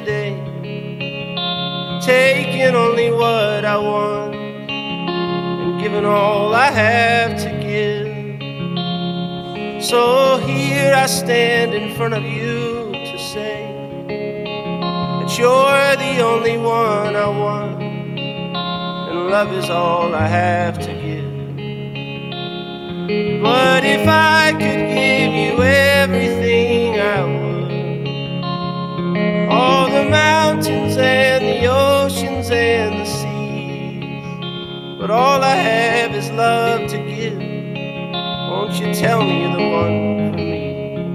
today, taking only what I want and giving all I have to give. So here I stand in front of you to say that you're the only one I want, and love is all I have to give. But if I could give you everything, I would. All the mountains and the oceans and the seas. But all I have is love to give. Won't you tell me you're the one for me?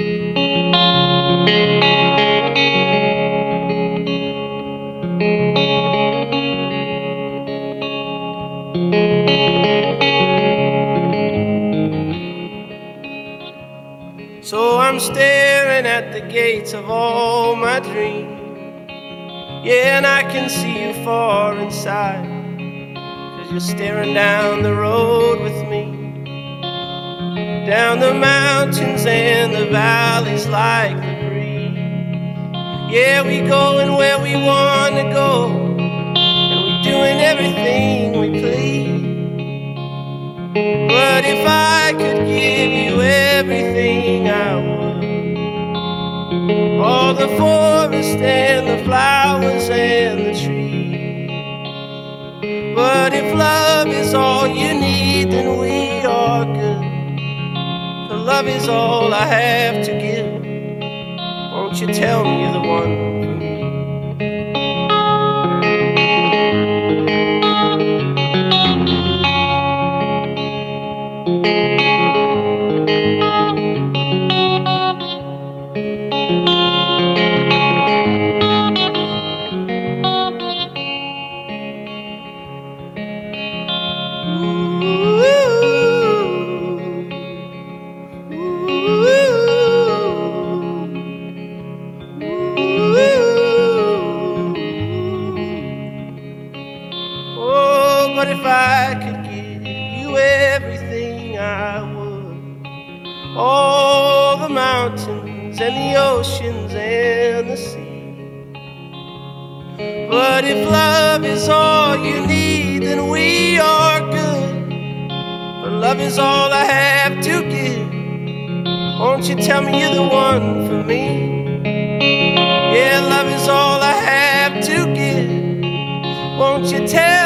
So I'm staring at the gates of all my dreams. Yeah, and I can see you far inside, 'cause you're staring down the road with me, down the mountains and the valleys like the breeze. Yeah, we going where we want to go, and we doing everything we please. But if I could give you everything, I would. All the forest and the flowers and the trees. But if love is all you need, then we are good. For love is all I have to give. Won't you tell me you're the one for me? But if I could give you everything, I would. All the mountains and the oceans and the sea. But if love is all you need, then we are good. But love is all I have to give. Won't you tell me you're the one for me? Yeah, love is all I have to give. Won't you tell